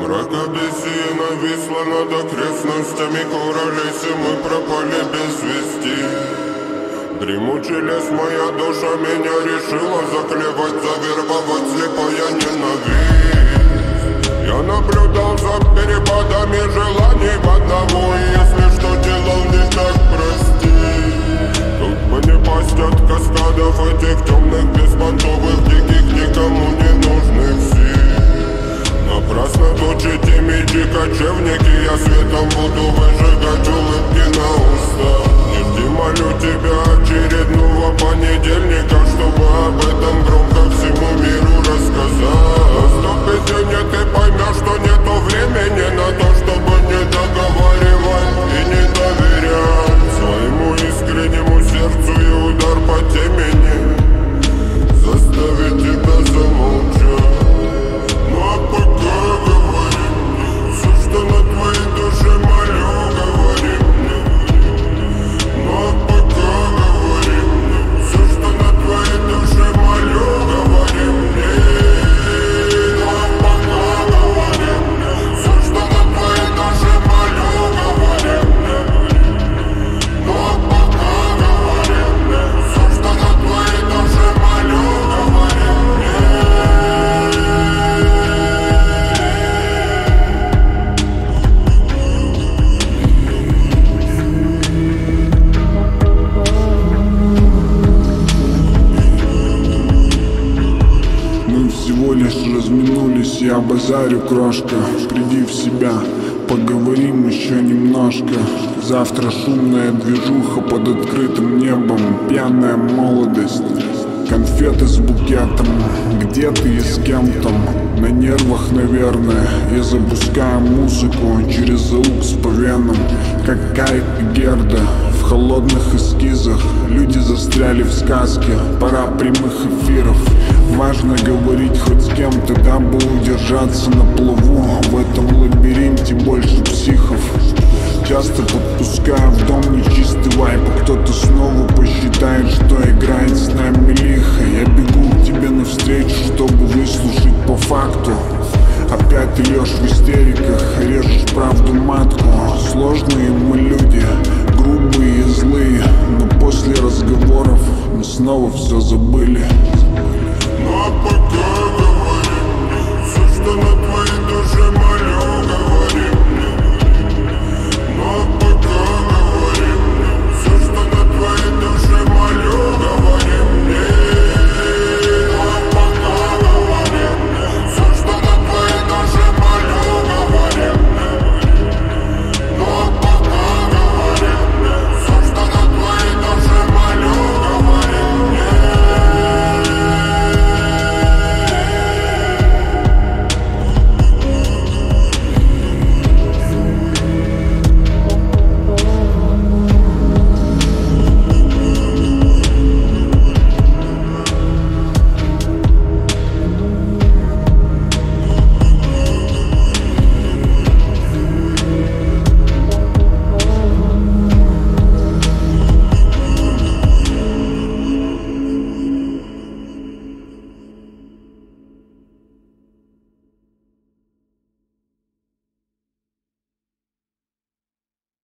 Мракобесие нависло над окрестностями Куролеси, мы пропали без вести. Дремучий лес, моя душа меня решила заклевать, завербовать слепая ненависть. Я наблюдал за перепадами желаний в одного, и если что делал не так, прости. Тут бы не пасть от каскадов этих темных, беспонтовых, диких, никому не нужных сил. Напрасно точите мечи, кочевники, я светом буду выжигать улыбки на устах. Не жди, молю тебя, очередного понедельника, чтобы об этом громко всему миру рассказать. Наступит день, и ты поймешь, что нету времени на то, чтобы не договаривать и не доверять своему искреннему сердцу, и удар по темени заставит тебя замолчать. Ну а пока говори мне все, что на твоей душе, молю, говори мне. Ну а пока говори мне все, что на твоей душе, молю, говори мне. Ну а пока говори мне все, что на твоей душе, молю, говори мне. Ну а пока говори мне все, что на твоей душе, молю, говори мне. Мы всего лишь разминулись, я базарю, крошка. Приди в себя, поговорим еще немножко. Завтра шумная движуха под открытым небом, пьяная молодость, конфеты с букетом. Где ты и с кем там? На нервах, наверное. Я запускаю музыку через аукс по венам, как Кайк и Герда в холодных эскизах. Люди застряли в сказке, пора прямых эфиров. Важно говорить хоть с кем-то, дабы удержаться на плаву. В этом лабиринте больше психов. Часто подпускаю в дом нечистый вайп, а кто-то снова посчитает, что играет с нами лихо. Я бегу к тебе навстречу, чтобы выслушать по факту. Опять ты льешь в истериках, режешь правду матку. Сложные мы люди, грубые и злые, но после разговоров мы снова все забыли. Ну а пока говори мне все, что на твоей